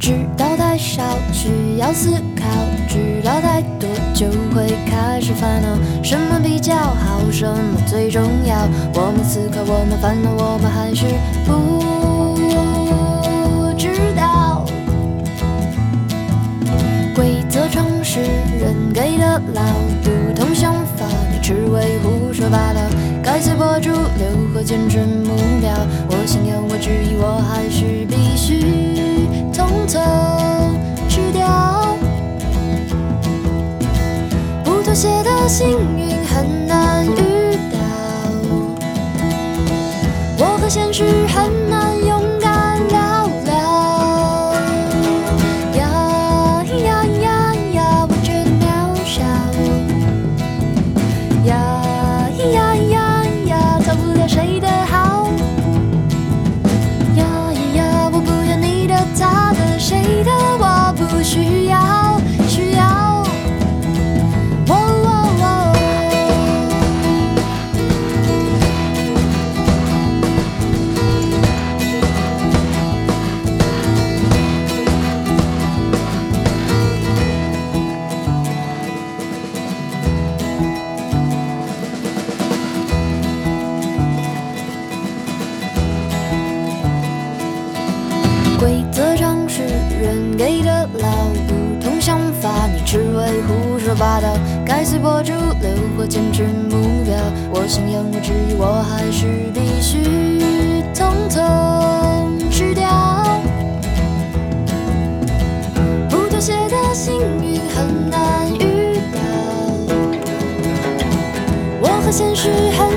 知道太少，需要思考；知道太多，就会开始烦恼。什么比较好？什么最重要？我们思考，我们烦恼，我们还是不知道。规则常是人给的牢，不同想法，你只会胡说八道。该随波逐流或坚持目标，我信仰，我质疑，我还是必须通透吃掉。不妥协的幸运很难遇到，我和现实很难勇敢聊聊。呀呀呀呀，我觉得渺小。呀呀呀呀，讨不了谁的好。呀呀，我不要你的、他的、谁的，我不需要，需要。规则常是人给的牢，不同想法，你只会胡说八道。该随波逐流或坚持目标，我信仰，我质疑，我还是必须通通吃掉。不妥协的幸运很难遇到，我和现实很